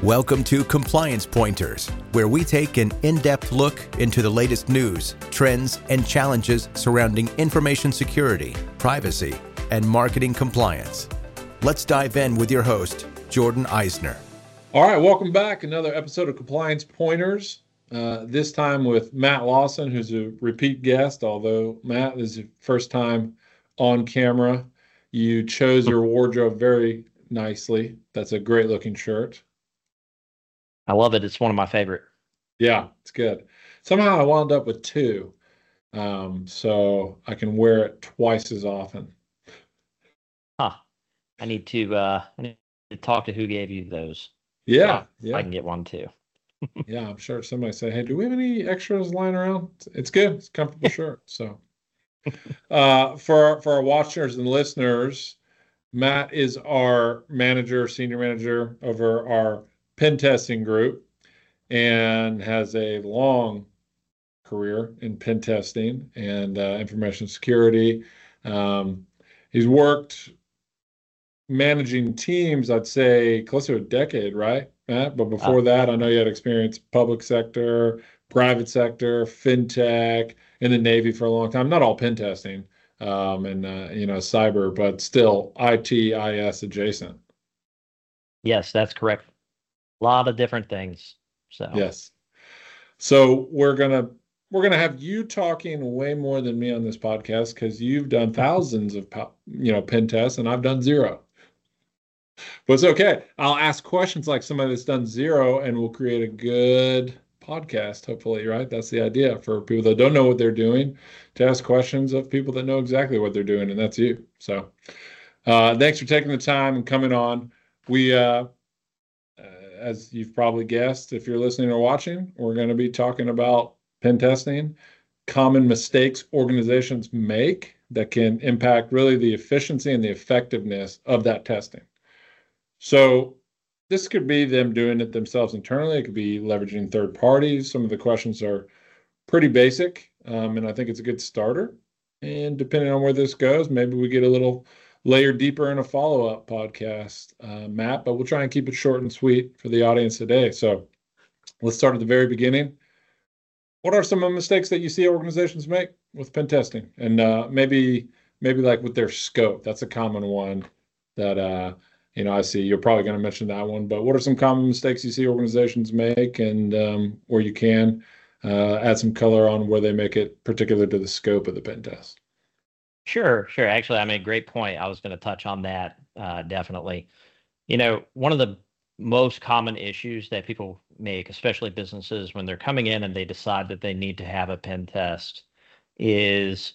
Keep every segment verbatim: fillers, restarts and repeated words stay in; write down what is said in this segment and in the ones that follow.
Welcome to Compliance Pointers, where we take an in-depth look into the latest news, trends, and challenges surrounding information security, privacy, and marketing compliance. Let's dive in with your host, Jordan Eisner. All right, welcome back. Another episode of Compliance Pointers, uh, this time with Matt Lawson, who's a repeat guest, although Matt, this is your first time on camera. You chose your wardrobe very nicely. That's a great looking shirt. I love it. It's one of my favorite. Yeah, it's good. Somehow I wound up with two, um, so I can wear it twice as often. Huh. I need to uh, I need to talk to who gave you those. Yeah, so yeah. I can get one too. Yeah, I'm sure somebody said, "Hey, do we have any extras lying around?" It's good. It's a comfortable shirt. So, uh, for for our watchers and listeners, Matt is our manager, senior manager over our pen testing group, and has a long career in pen testing and uh, information security. Um, he's worked managing teams, I'd say, close to a decade, right, Matt? But before uh, that, I know you had experience public sector, private sector, fintech, in the Navy for a long time. Not all pen testing, um, and uh, you know, cyber, but still I T, I S adjacent. Yes, that's correct. A lot of different things. So yes. So we're gonna we're gonna have you talking way more than me on this podcast because you've done thousands of you know pen tests and I've done zero. But it's okay. I'll ask questions like somebody that's done zero, and we'll create a good podcast. Hopefully, right? That's the idea for people that don't know what they're doing, to ask questions of people that know exactly what they're doing, and that's you. So, uh, thanks for taking the time and coming on. We. Uh, As you've probably guessed, if you're listening or watching, we're going to be talking about pen testing, common mistakes organizations make that can impact really the efficiency and the effectiveness of that testing. So this could be them doing it themselves internally. It could be leveraging third parties. Some of the questions are pretty basic, um, and I think it's a good starter. And depending on where this goes, maybe we get a little layer deeper in a follow-up podcast, uh, Matt, but we'll try and keep it short and sweet for the audience today. So let's start at the very beginning. What are some of the mistakes that you see organizations make with pen testing? And uh, maybe maybe like with their scope. That's a common one that, uh, you know, I see. You're probably going to mention that one, but what are some common mistakes you see organizations make, and um, where you can uh, add some color on where they make it particular to the scope of the pen test? Sure, sure. Actually, I made a great point. I was going to touch on that, uh, definitely. You know, one of the most common issues that people make, especially businesses, when they're coming in and they decide that they need to have a pen test, is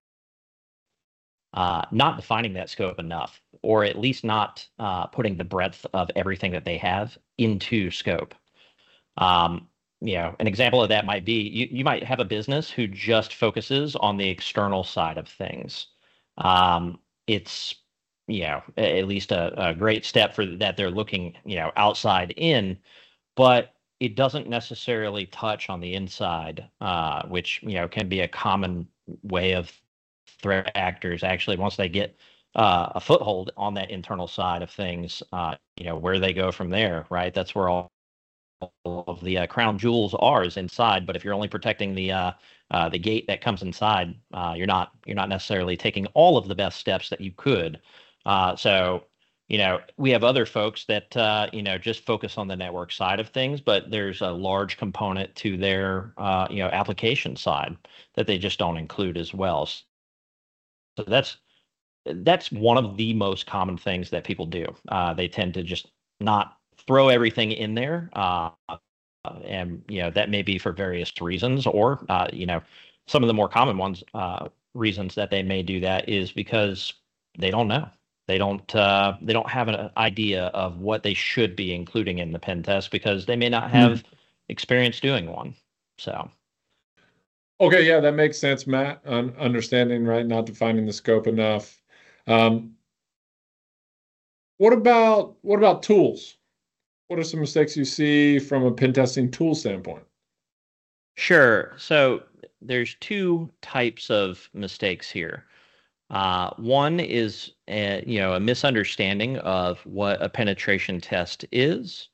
uh, not defining that scope enough, or at least not uh, putting the breadth of everything that they have into scope. Um, You know, an example of that might be you, you might have a business who just focuses on the external side of things. Um, it's, you know, at least a, a great step for that they're looking, you know, outside in, but it doesn't necessarily touch on the inside, uh, which, you know, can be a common way of threat actors actually, once they get uh, a foothold on that internal side of things, uh, you know, where they go from there, right? That's where all of the uh, crown jewels are is inside. But if you're only protecting the uh, uh, the gate that comes inside, uh, you're not you're not necessarily taking all of the best steps that you could. Uh, so, you know, we have other folks that uh, you know just focus on the network side of things, but there's a large component to their uh, you know application side that they just don't include as well. So that's that's one of the most common things that people do. Uh, they tend to just not throw everything in there, uh, and you know that may be for various reasons, or uh, you know some of the more common ones uh, reasons that they may do that is because they don't know. They don't uh, they don't have an idea of what they should be including in the pen test because they may not have mm. experience doing one. So. Okay, yeah, that makes sense, Matt. Un- understanding, right, not defining the scope enough. Um, what about what about tools? What are some mistakes you see from a pen testing tool standpoint? Sure. So there's two types of mistakes here. Uh, one is a, you know a misunderstanding of what a penetration test is,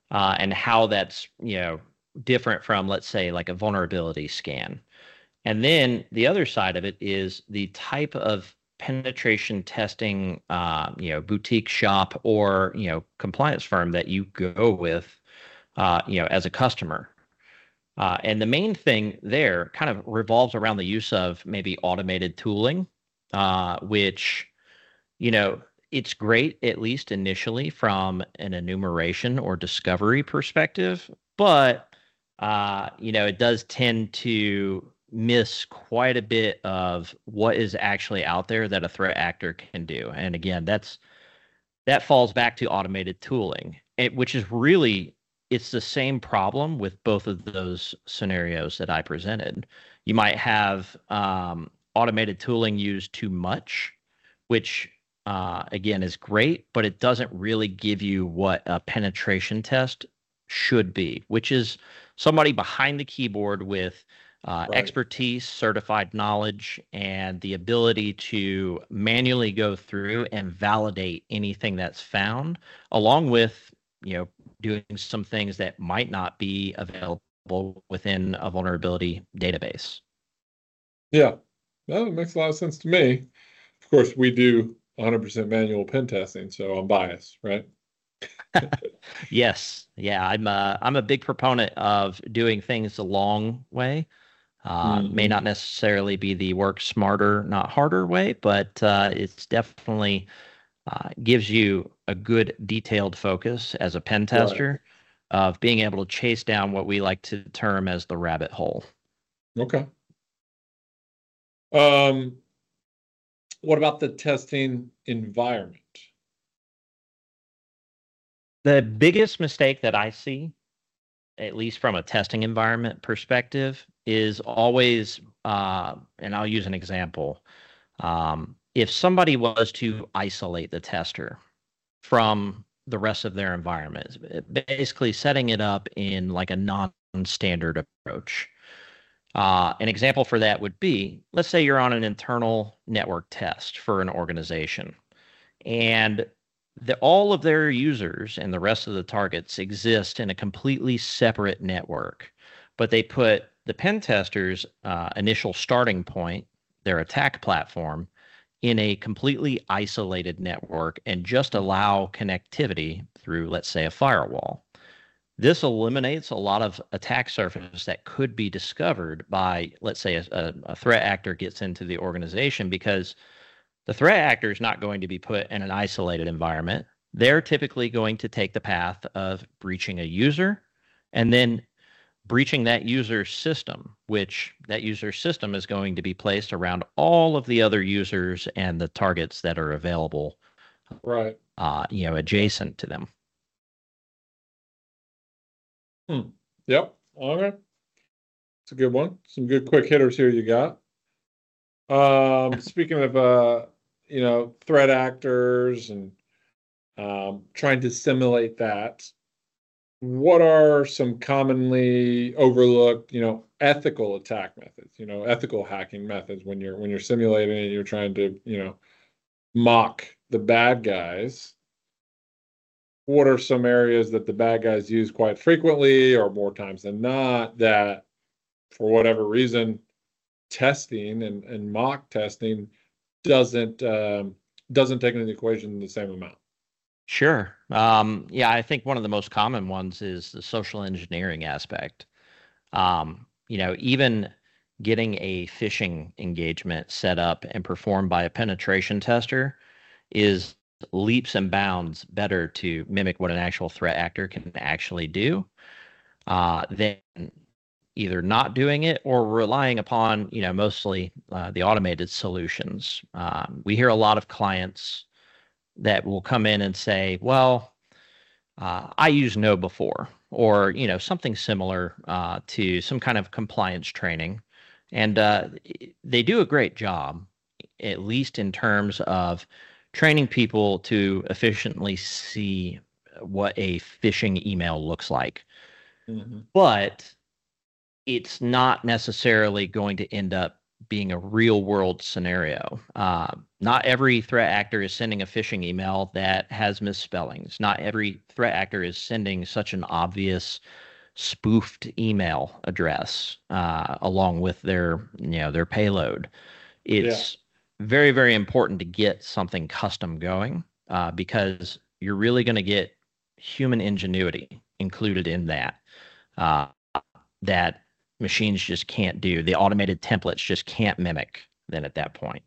uh, and how that's, you know, different from, let's say, like a vulnerability scan. And then the other side of it is the type of penetration testing, uh, you know, boutique shop or, you know, compliance firm that you go with, uh, you know, as a customer. Uh, and the main thing there kind of revolves around the use of maybe automated tooling, uh, which, you know, it's great, at least initially, from an enumeration or discovery perspective, but, uh, you know, it does tend to miss quite a bit of what is actually out there that a threat actor can do. And again, that's that falls back to automated tooling, it, which is really, it's the same problem with both of those scenarios that I presented. You might have um, automated tooling used too much, which uh, again is great, but it doesn't really give you what a penetration test should be, which is somebody behind the keyboard with uh, Right. expertise, certified knowledge, and the ability to manually go through and validate anything that's found, along with, you know, doing some things that might not be available within a vulnerability database. Yeah, well, it makes a lot of sense to me. Of course, we do one hundred percent manual pen testing, so I'm biased, right? Yes, yeah, I'm a, I'm a big proponent of doing things the long way. Uh, may Mhm. not necessarily be the work smarter, not harder way, but uh, it's definitely uh, gives you a good detailed focus as a pen Right. tester of being able to chase down what we like to term as the rabbit hole. Okay. Um, what about the testing environment? The biggest mistake that I see, at least from a testing environment perspective, is always, uh, and I'll use an example. Um, if somebody was to isolate the tester from the rest of their environment, basically setting it up in like a non-standard approach. Uh, an example for that would be, let's say you're on an internal network test for an organization, and the, all of their users and the rest of the targets exist in a completely separate network, but they put the pen testers' uh, initial starting point, their attack platform, in a completely isolated network and just allow connectivity through, let's say, a firewall. This eliminates a lot of attack surface that could be discovered by, let's say, a, a threat actor gets into the organization, because the threat actor is not going to be put in an isolated environment. They're typically going to take the path of breaching a user and then breaching that user's system, which that user's system is going to be placed around all of the other users and the targets that are available, Right. uh, you know, adjacent to them. Hmm. Yep. All right. It's a good one. Some good quick hitters here you got. Um, speaking of, uh, you know, threat actors and um, trying to simulate that, what are some commonly overlooked, you know, ethical attack methods, you know, ethical hacking methods when you're when you're simulating and you're trying to, you know, mock the bad guys? What are some areas that the bad guys use quite frequently or more times than not that, for whatever reason, testing and, and mock testing doesn't um, doesn't take into the equation the same amount? Sure. Um, yeah, I think one of the most common ones is the social engineering aspect. Um, you know, even getting a phishing engagement set up and performed by a penetration tester is leaps and bounds better to mimic what an actual threat actor can actually do, uh, than either not doing it or relying upon, you know, mostly uh, the automated solutions. Um, we hear a lot of clients that will come in and say, well, uh, I used Know before, or, you know, something similar uh, to some kind of compliance training. And uh, they do a great job, at least in terms of training people to efficiently see what a phishing email looks like. Mm-hmm. But it's not necessarily going to end up being a real world scenario. Uh, Not every threat actor is sending a phishing email that has misspellings. Not every threat actor is sending such an obvious spoofed email address uh, along with their, you know, their payload. Yeah. It's very, very important to get something custom going uh, because you're really going to get human ingenuity included in that. Uh, that machines just can't do. The automated templates just can't mimic then at that point.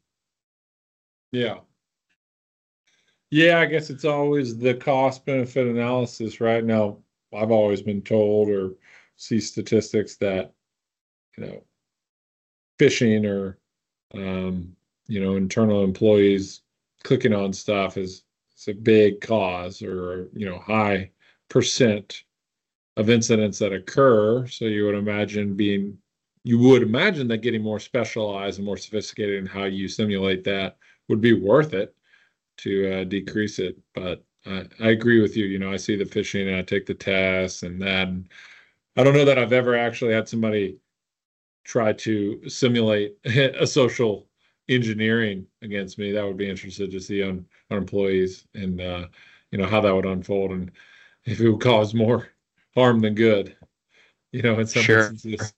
Yeah. Yeah, I guess it's always the cost benefit analysis, right? Now, I've always been told or see statistics that, you know, phishing or, um, you know, internal employees clicking on stuff is, is a big cause or, you know, high percent of incidents that occur. So you would imagine being, you would imagine that getting more specialized and more sophisticated in how you simulate that would be worth it to uh, decrease it. But I, I agree with you. You know, I see the phishing and I take the tests and then I don't know that I've ever actually had somebody try to simulate a social engineering against me. That would be interested to see on our employees and, uh, you know, how that would unfold and if it would cause more harm than good, you know, in some Sure. instances.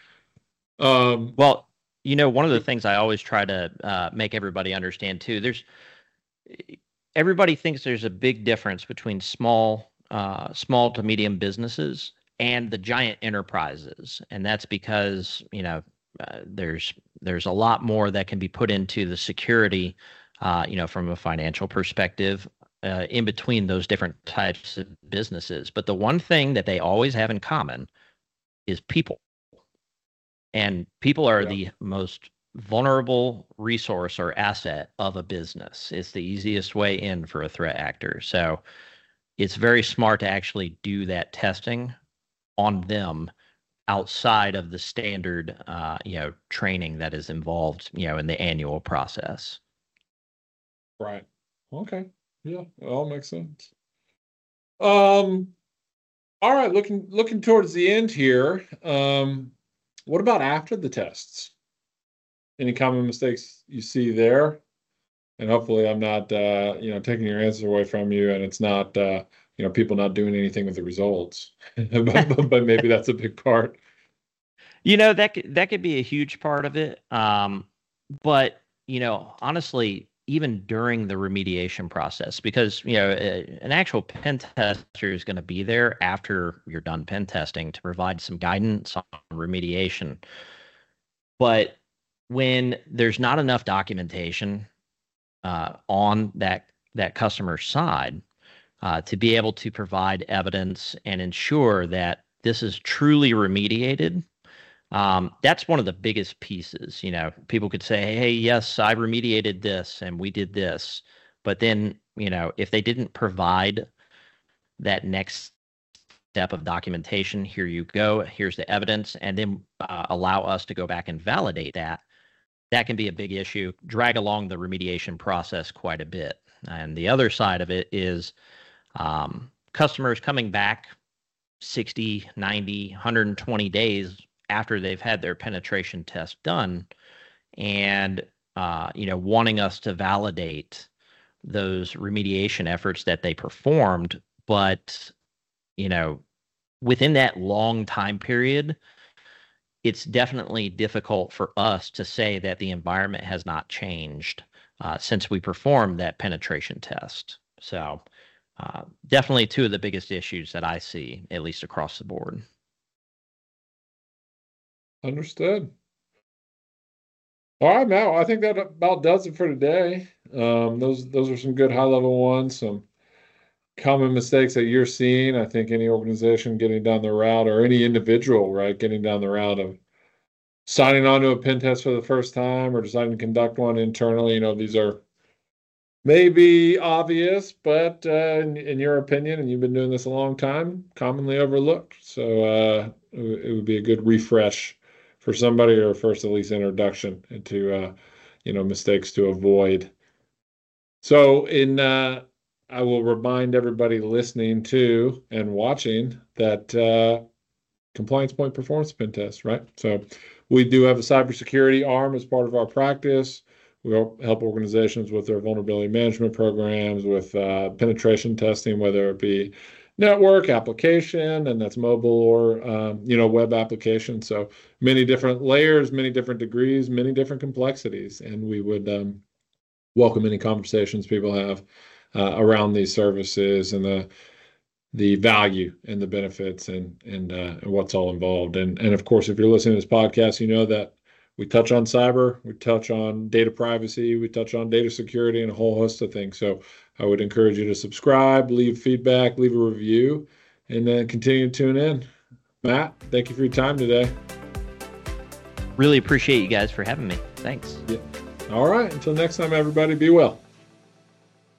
Um, well, you know, one of the things I always try to uh, make everybody understand too, there's everybody thinks there's a big difference between small, uh, small to medium businesses and the giant enterprises, and that's because you know uh, there's there's a lot more that can be put into the security, uh, you know, from a financial perspective, uh, in between those different types of businesses. But the one thing that they always have in common is people, and people are Yeah. the most vulnerable resource or asset of a business. It's the easiest way in for a threat actor. So it's very smart to actually do that testing on them outside of the standard, uh, you know, training that is involved, you know, in the annual process. Right. Okay. Yeah, it all makes sense. Um, all right, looking looking towards the end here. Um, what about after the tests? Any common mistakes you see there? And hopefully I'm not uh, you know, taking your answer away from you and it's not uh, you know, people not doing anything with the results. but, but maybe that's a big part. You know, that could, that could be a huge part of it. Um, but, you know, honestly, even during the remediation process, because, you know, a, an actual pen tester is going to be there after you're done pen testing to provide some guidance on remediation. But when there's not enough documentation uh, on that that customer side uh, to be able to provide evidence and ensure that this is truly remediated, um, that's one of the biggest pieces. You know, people could say, "Hey, yes, I remediated this and we did this," but then, you know, if they didn't provide that next step of documentation, here you go, here's the evidence, and then uh, allow us to go back and validate that, that can be a big issue, drag along the remediation process quite a bit. And the other side of it is um, customers coming back sixty, ninety, one hundred twenty days after they've had their penetration test done and, uh, you know, wanting us to validate those remediation efforts that they performed. But, you know, within that long time period, it's definitely difficult for us to say that the environment has not changed uh, since we performed that penetration test. So uh, definitely two of the biggest issues that I see, at least across the board. Understood. All right, Mal, I think that about does it for today. Um, those those are some good high level ones, some common mistakes that you're seeing. I think any organization getting down the route or any individual, right, getting down the route of signing on to a pen test for the first time or deciding to conduct one internally, you know, these are maybe obvious, but uh, in, in your opinion, and you've been doing this a long time, commonly overlooked. So uh, it, it would be a good refresh for somebody or first at least introduction into uh, you know, mistakes to avoid. So in uh, I will remind everybody listening to and watching that uh, Compliance Point performance pen test, right? So we do have a cybersecurity arm as part of our practice. We help organizations with their vulnerability management programs, with uh, penetration testing, whether it be network, application, and that's mobile or um, you know, web application. So many different layers, many different degrees, many different complexities, and we would um, welcome any conversations people have uh, around these services and the the value and the benefits and and, uh, and what's all involved. And and of course, if you're listening to this podcast, you know that we touch on cyber, we touch on data privacy, we touch on data security, and a whole host of things. So I would encourage you to subscribe, leave feedback, leave a review, and then continue to tune in. Matt, thank you for your time today. Really appreciate you guys for having me. Thanks. Yeah. All right. Until next time, everybody, be well.